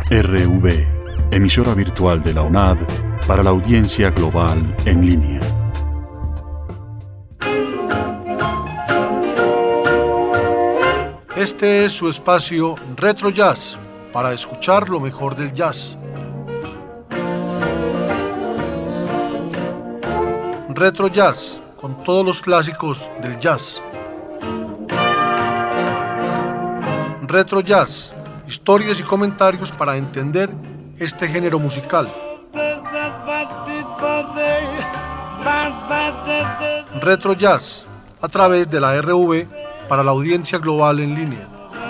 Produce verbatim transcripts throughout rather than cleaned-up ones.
R V, emisora virtual de la UNAD para la audiencia global en línea. Este es su espacio Retro Jazz, para escuchar lo mejor del jazz. Retro Jazz, con todos los clásicos del jazz. Retro Jazz, historias y comentarios para entender este género musical. Retro Jazz, a través de la R V para la audiencia global en línea.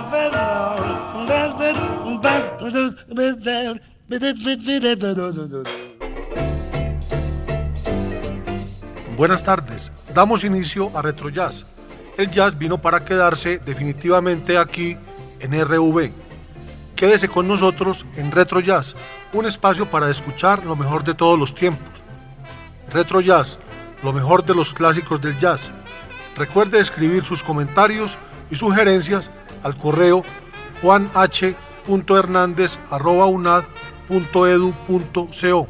Buenas tardes, damos inicio a Retro Jazz. El jazz vino para quedarse definitivamente aquí en R V. Quédese con nosotros en Retro Jazz, un espacio para escuchar lo mejor de todos los tiempos. Retro Jazz, lo mejor de los clásicos del jazz. Recuerde escribir sus comentarios y sugerencias al correo juan h punto hernandez arroba u n a d punto e d u punto co.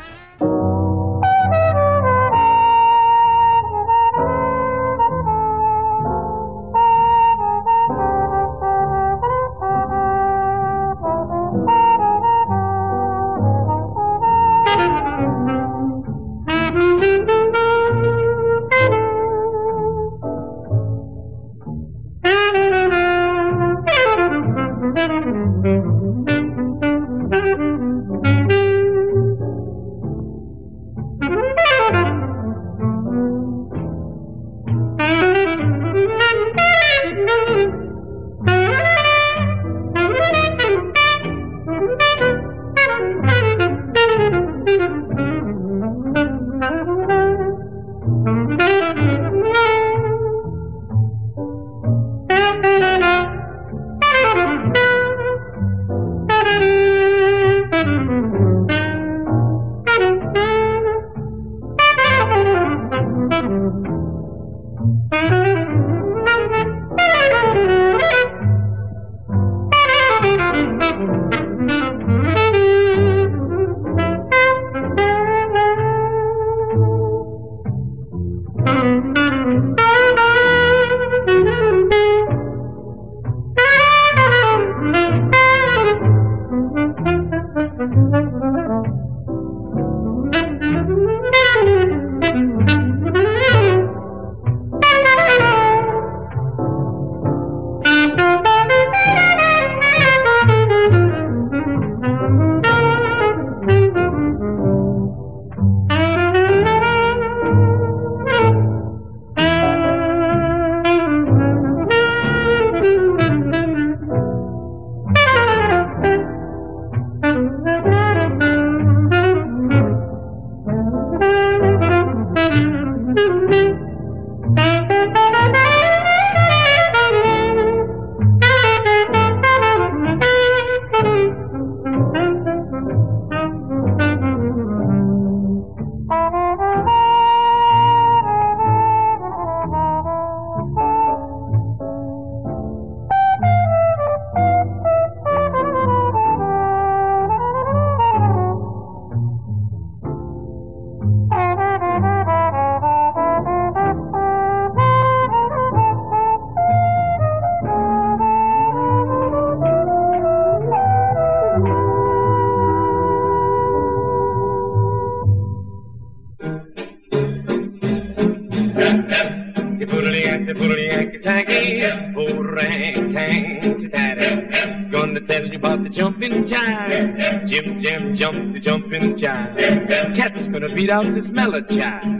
Jim, Jim, jump the jumping jive. Cat's gonna beat out this melody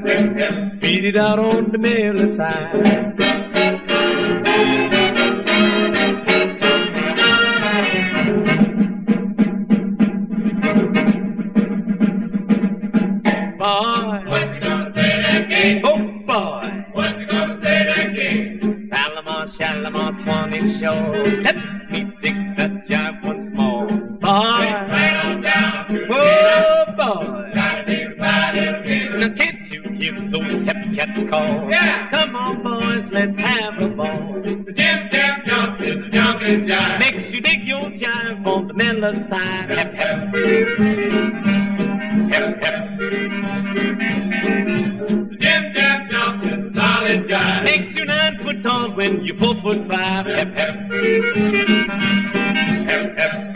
jive. Beat it out on the mellow side. Boy, what's you gonna say that game? Oh boy, what's you gonna say that game? Palomar, Shalimar, Swanee Shore. Let me dig that jive once more. Boy, cats call. Yeah. Come on, boys, let's have a ball. The jim, jam, jump is the jumping jive. Makes you dig your jive on the mellow side. Hep, hep. Hep, hep. Jim Jam jump is a solid jive. Makes you nine foot tall when you four foot five. Hep, hep. Hep, hep.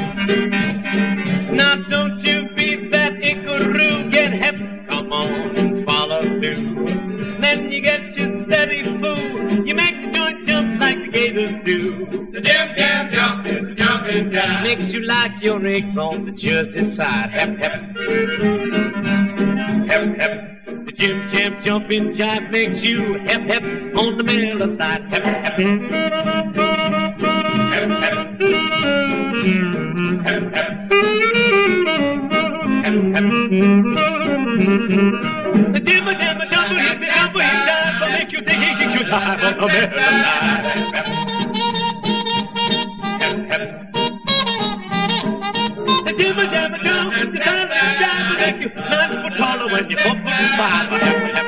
Now don't you be that ickaroo. Get hep, come on and follow through. Then you get your steady fool. You make the joint jump like the gators do. The Jim Jam jump is a jumping jive. Makes you like your eggs on the Jersey side. Hep, hep. Hep, hep. The Jim Jam jumping jive makes you hep, hep on the mellow side. Hep, hep. Hep, hep. Hep, hep. Hep, hep. The Jim Jam jumping jive will make you think he can jive on the mellow side. Hep, hep. Hep, hep. The Jim Jam jumping jive will make you nine foot taller when you're four foot five. Hep, hep.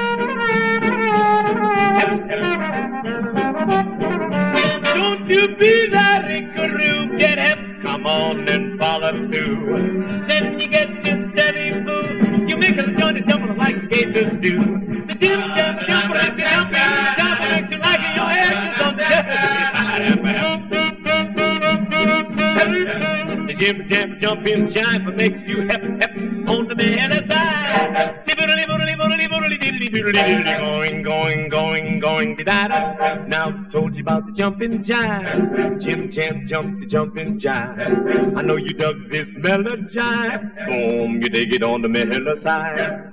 Hep, hep. Don't you be that ickaroo. Get hep, come on and follow through. Then you get your steady food. You make a joint jump like gators do. The Jim Jam jump like the jumping jive makes you like your head is on the Jersey side. The Jim Jam jumping jive makes you hep, hep on the mellow side. Going, going, going, going, da-da. Now told you about the jumping jive. Jim Jam jumped the jumping jive. I know you dug this mellow jive. Boom, you dig it on the mellow side.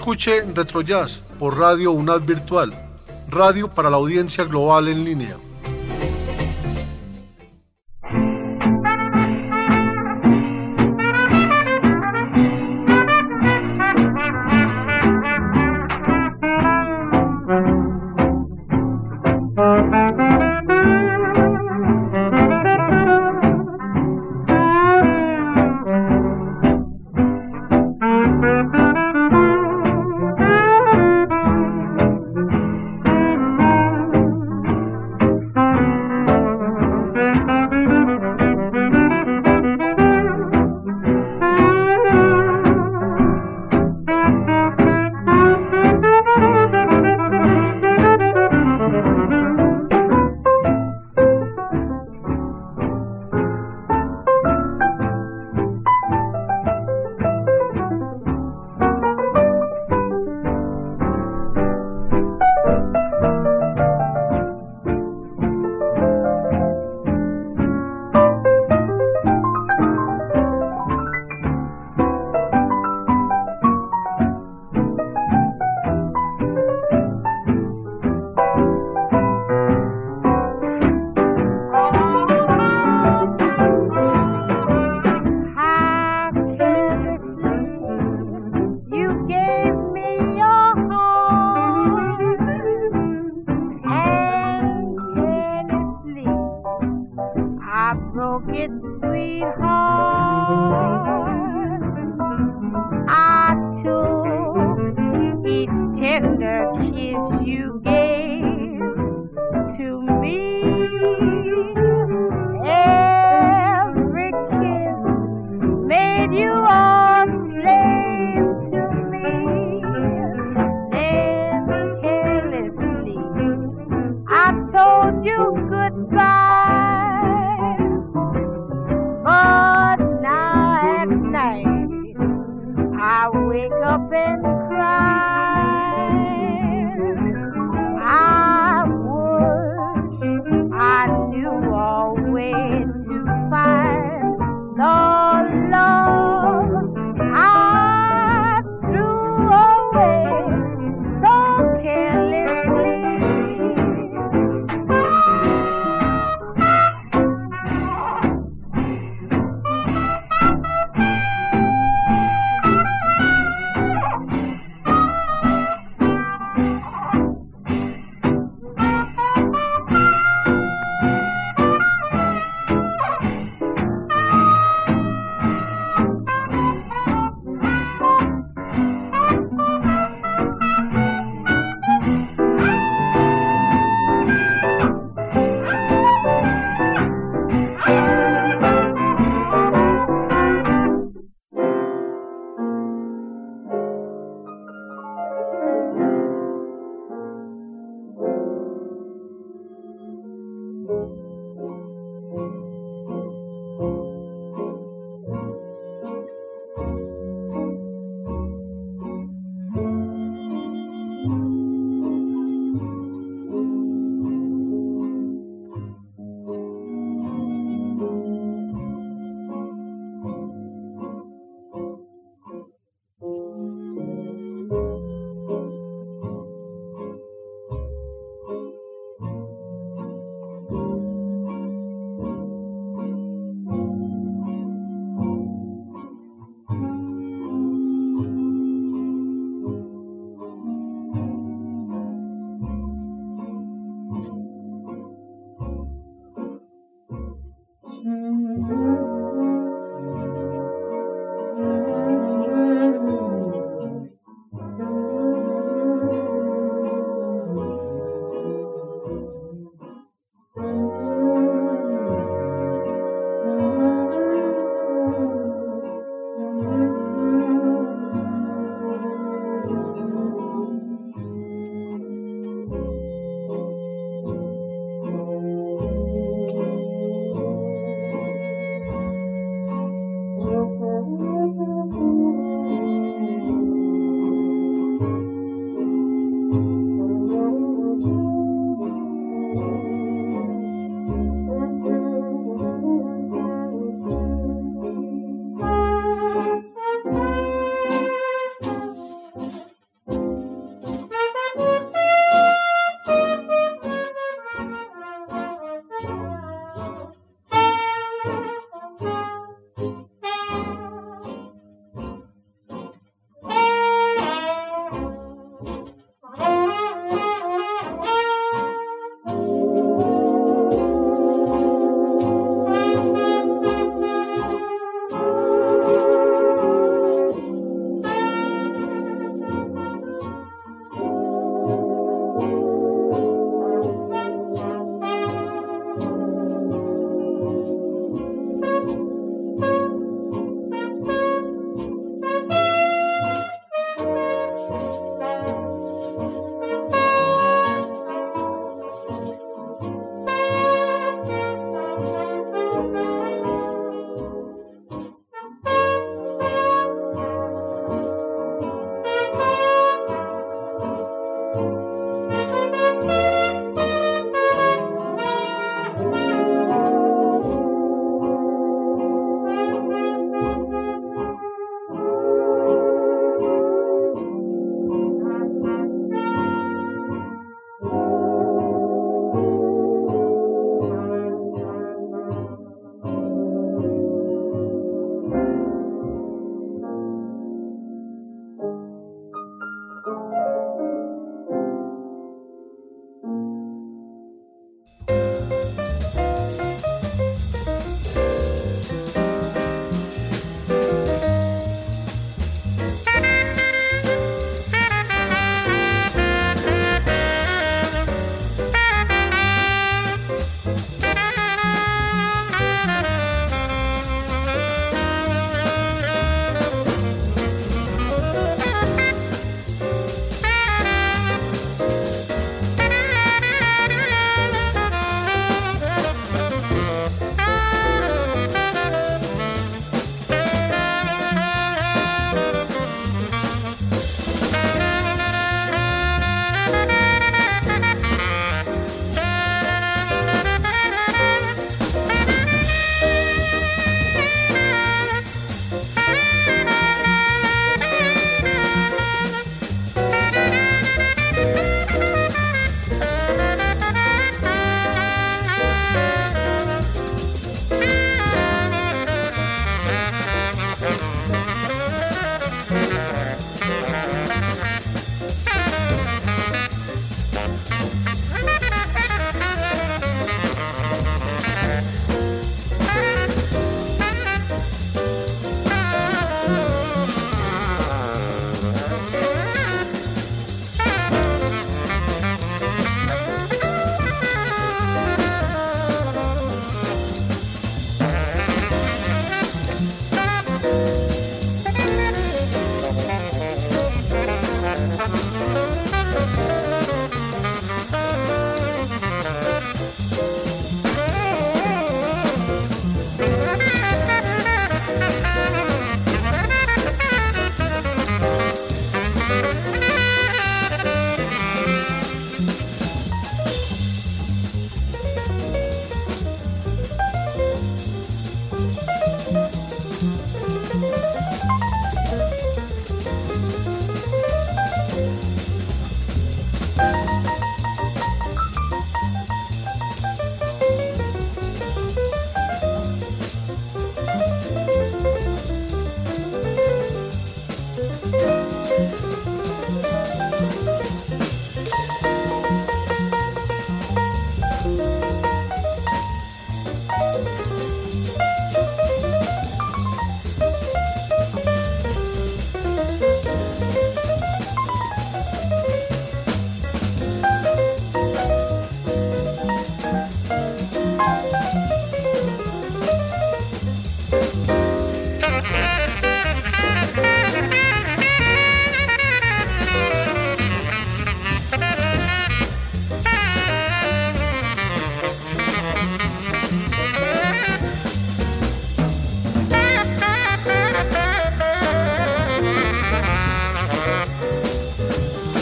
Escuche Retrojazz por Radio UNAD Virtual, radio para la audiencia global en línea.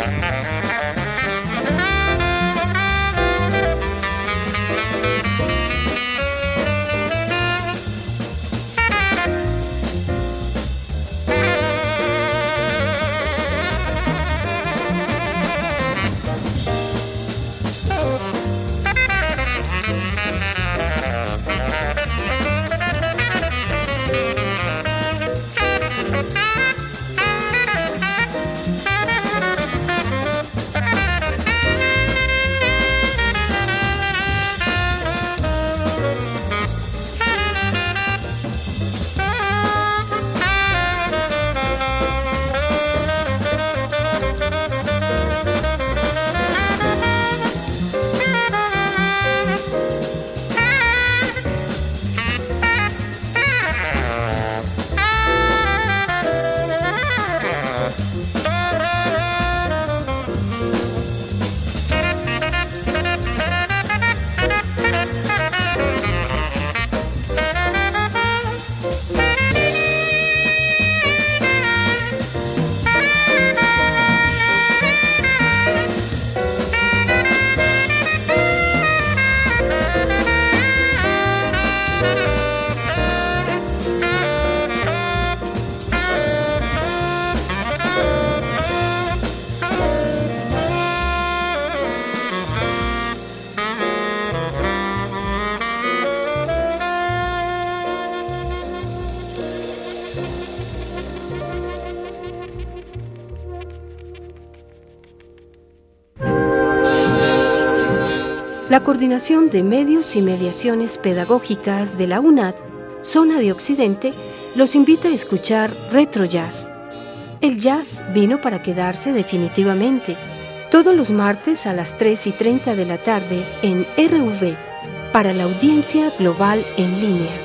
La Coordinación de Medios y Mediaciones Pedagógicas de la UNAD, Zona de Occidente, los invita a escuchar Retro Jazz. El jazz vino para quedarse definitivamente, todos los martes a las tres y treinta de la tarde en R V, para la audiencia global en línea.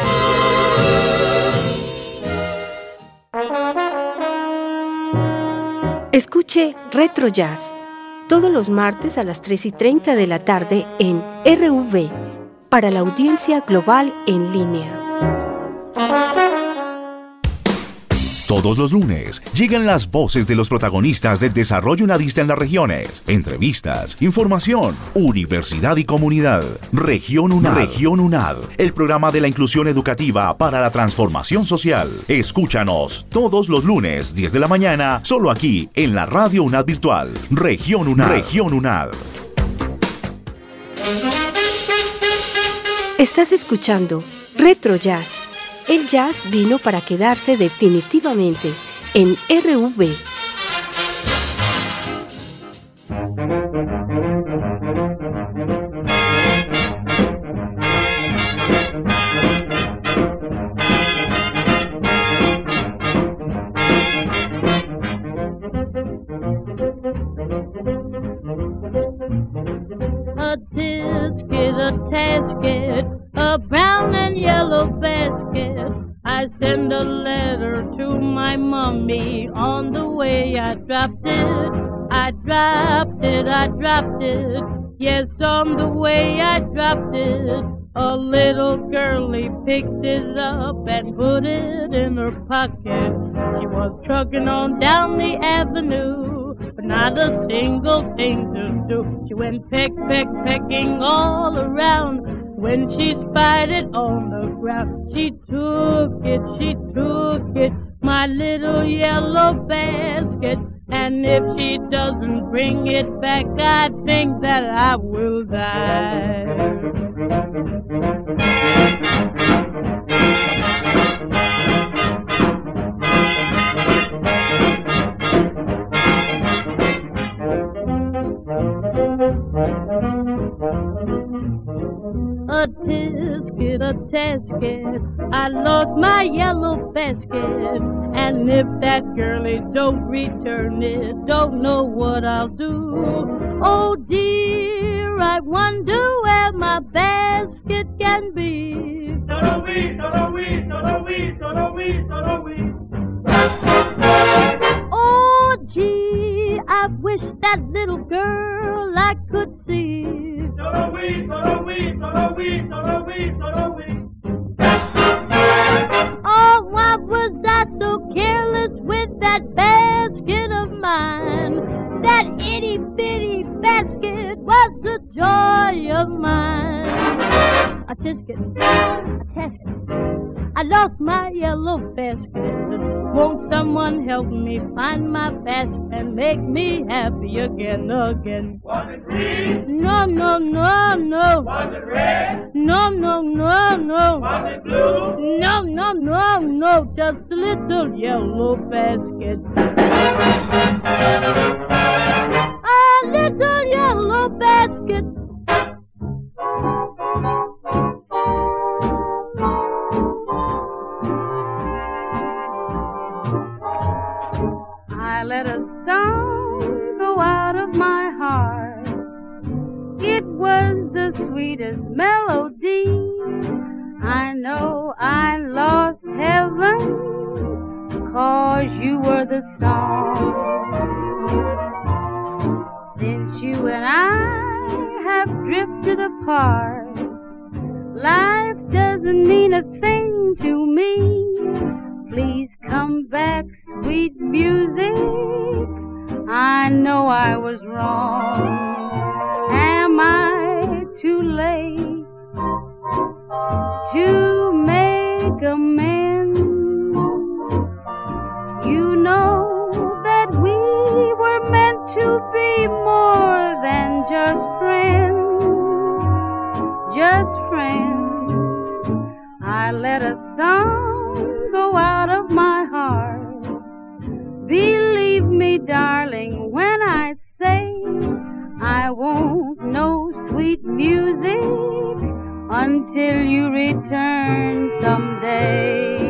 Escuche Retro Jazz todos los martes a las tres y treinta de la tarde en R V, para la audiencia global en línea. Todos los lunes llegan las voces de los protagonistas del desarrollo unadista en las regiones. Entrevistas, información, universidad y comunidad. Región UNAD. Región UNAD, el programa de la inclusión educativa para la transformación social. Escúchanos todos los lunes, diez de la mañana, solo aquí en la Radio UNAD Virtual. Región UNAD. Región UNAD. Estás escuchando Retro Jazz. El jazz vino para quedarse definitivamente en R V. A tisket, a tasket, a brown and yellow basket. I send a letter to my mommy. On the way I dropped it, I dropped it, I dropped it. Yes, on the way I dropped it, a little girlie picked it up and put it in her pocket. She was trucking on down the avenue, but not a single thing to do. She went peck, peck, pecking all around. When she spied it on the ground, she took it, she took it, my little yellow basket. And if she doesn't bring it back, I think that I will die. A tisket, a tasket, I lost my yellow basket. And if that girlie don't return it, don't know what I'll do. Oh dear, I wonder where my basket can be. Solo-wee, solo-wee, solo-wee, solo-wee, solo-wee. Oh gee, I wish that little girl I could see. Solo-wee, solo-wee, solo-wee, solo-wee, solo-wee. Oh, why was I so careless with that basket of mine? That basket. I lost my yellow basket. Won't someone help me find my basket and make me happy again, again? Was it green? No, no, no, no. Was it red? No, no, no, no. Was it blue? No, no, no, no. Just a little yellow basket. A little yellow basket. I let a song go out of my heart. It was the sweetest melody. I know I lost heaven, 'cause you were the song. Since you and I have drifted apart, life doesn't mean a thing to me. Please come back, sweet music. I know I was wrong. Am I too late to make amends? You know that we were meant to be more than just friends, just friends. I let a song go out of my heart. Believe me, darling, when I say I won't know sweet music until you return someday.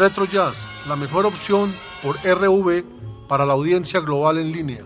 Retro Jazz, la mejor opción por R V para la audiencia global en línea.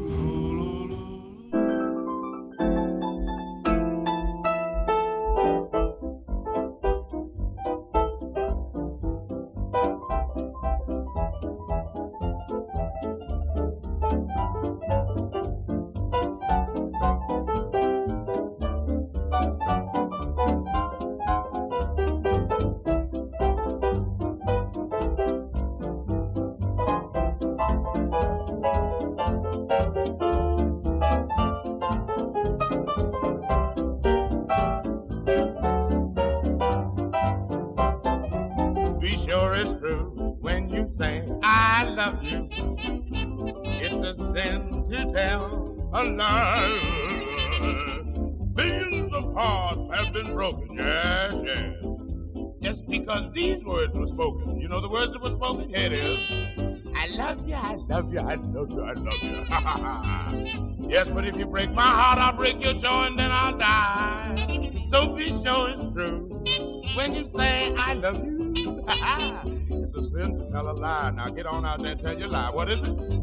Yes, but if you break my heart, I'll break your jaw and then I'll die. So be sure it's true when you say I love you. It's a sin to tell a lie. Now get on out there and tell your lie. What is it?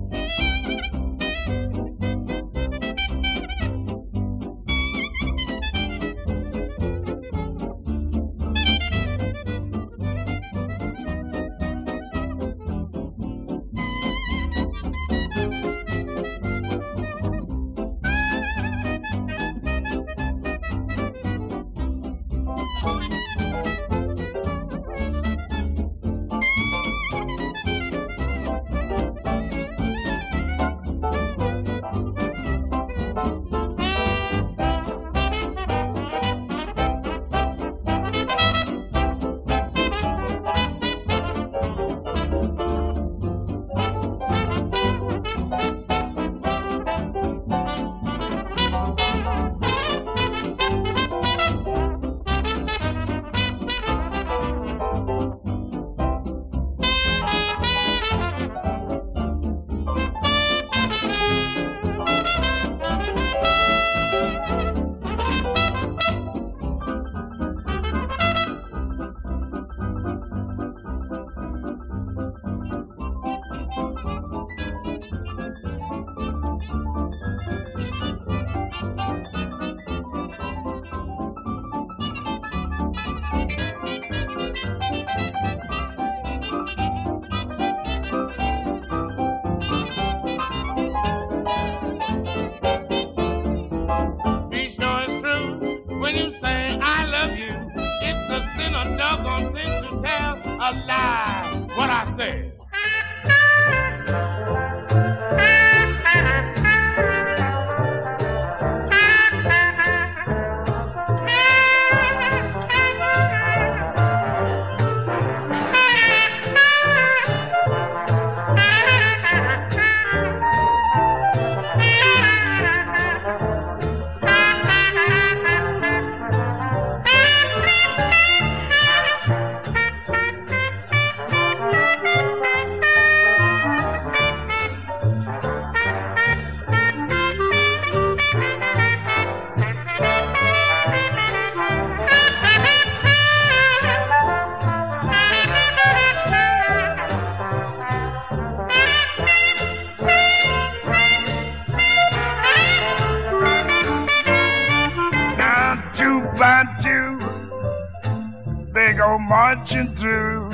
Marching through,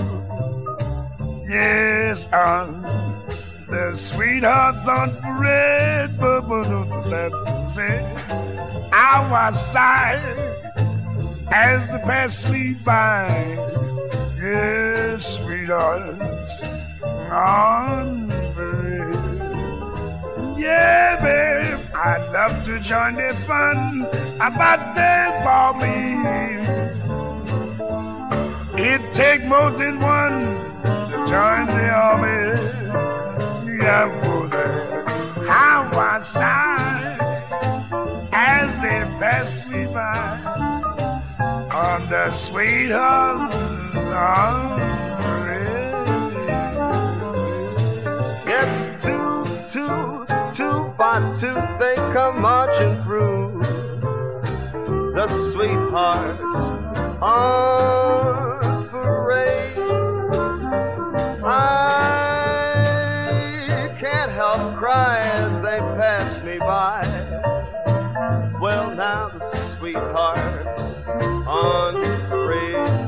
yes, on the sweethearts on parade, but our side as they pass me by, yes, sweethearts on parade, yeah, babe, I'd love to join their fun, about that for me. It take more than one to join the army. Yeah, boy, how I sigh as they pass me by on the sweetheart on Yes, two, two, two by two, they come marching through the sweethearts on parade. sweethearts on parade.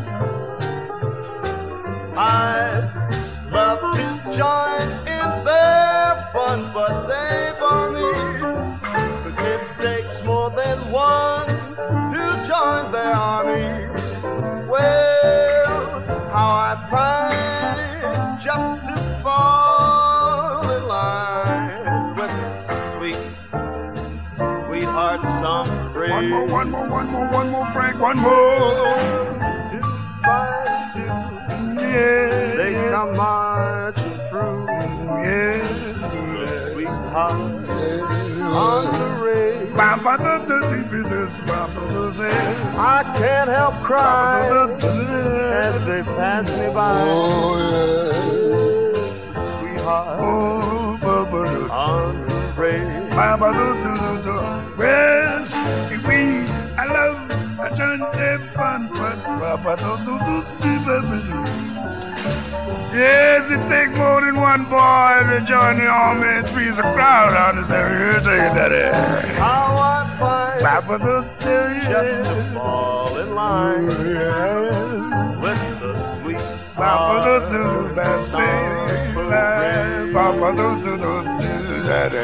I'd love to join in their fun, but they bar me, 'cause it takes more than one to join their army. Well, how I pine just to fall in line with sweet, sweethearts on parade. One more, one more, one more, one more, Frank, one more. Two by two, Yeah, they come marching through. yeah. Sweethearts on parade. Baba da da dee dee dee, Baba da say. I can't help crying as they pass me by. Oh, yeah. Sweetheart Oh, Baba da on parade. Baba da da da da. Well, we, I love, I turn them fun, but Baba da da da da da. Yes, it takes more than one boy to join the army and freeze a crowd out of there. You take it, Daddy. How I find Baba da da just to fall in line with the sweet Baba da da da on parade. Baba da da da da.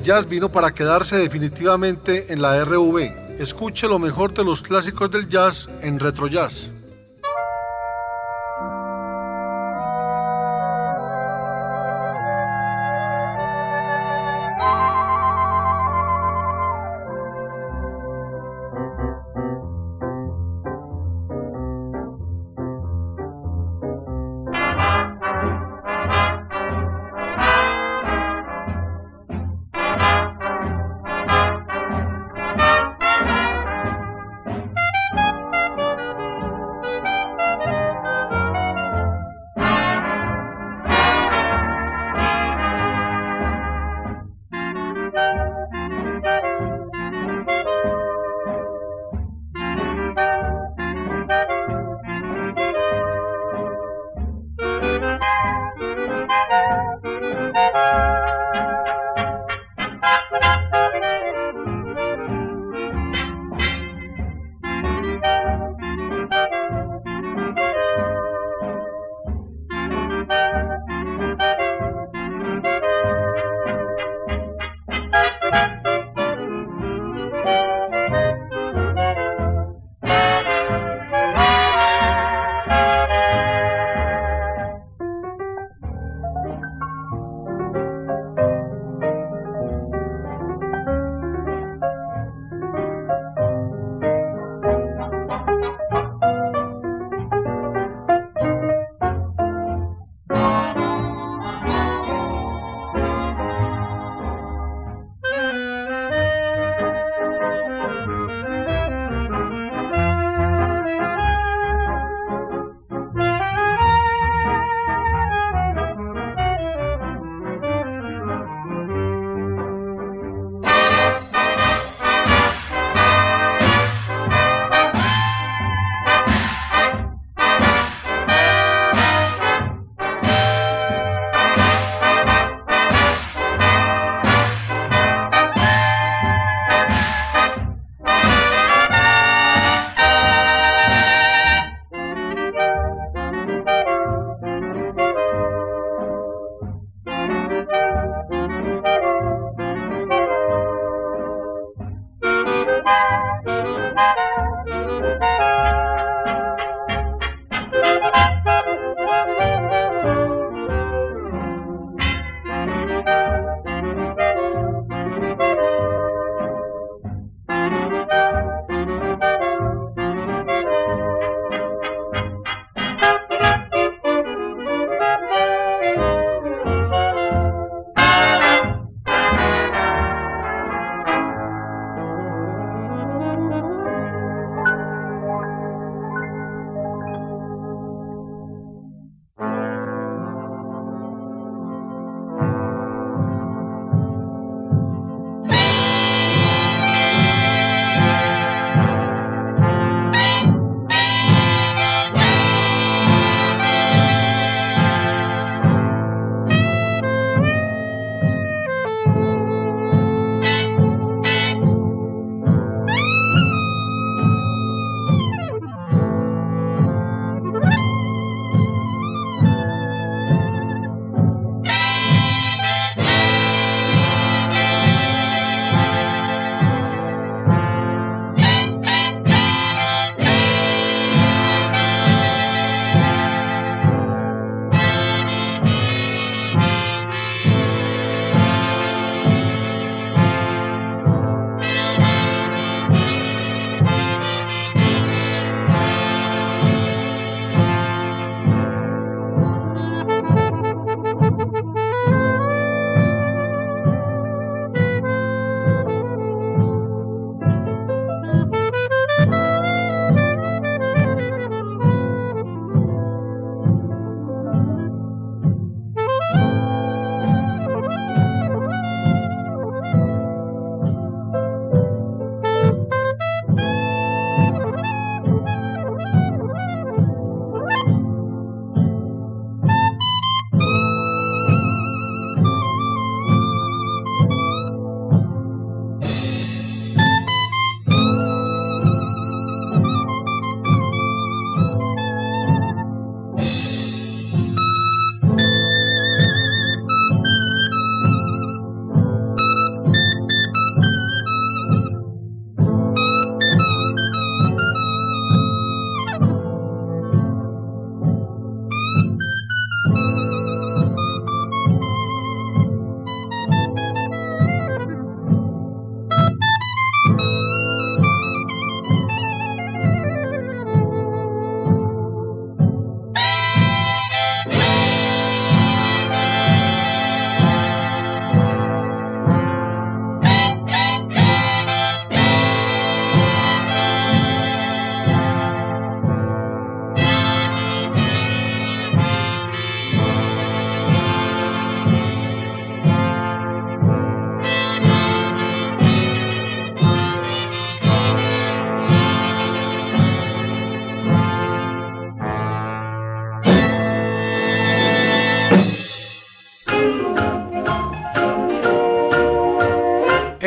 El jazz vino para quedarse definitivamente en la R V. Escuche lo mejor de los clásicos del jazz en Retro Jazz.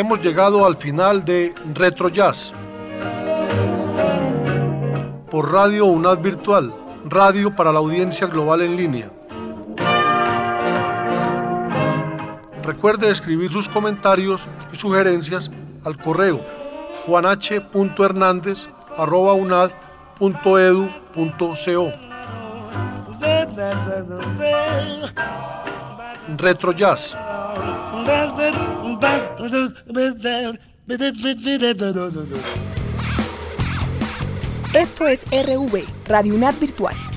hemos llegado al final de Retro Jazz por Radio UNAD Virtual, radio para la audiencia global en línea. Recuerde escribir sus comentarios y sugerencias al correo juan h punto hernandez arroba unad punto edu punto co. Retro Jazz. Esto es R V, Radio UNAD Virtual.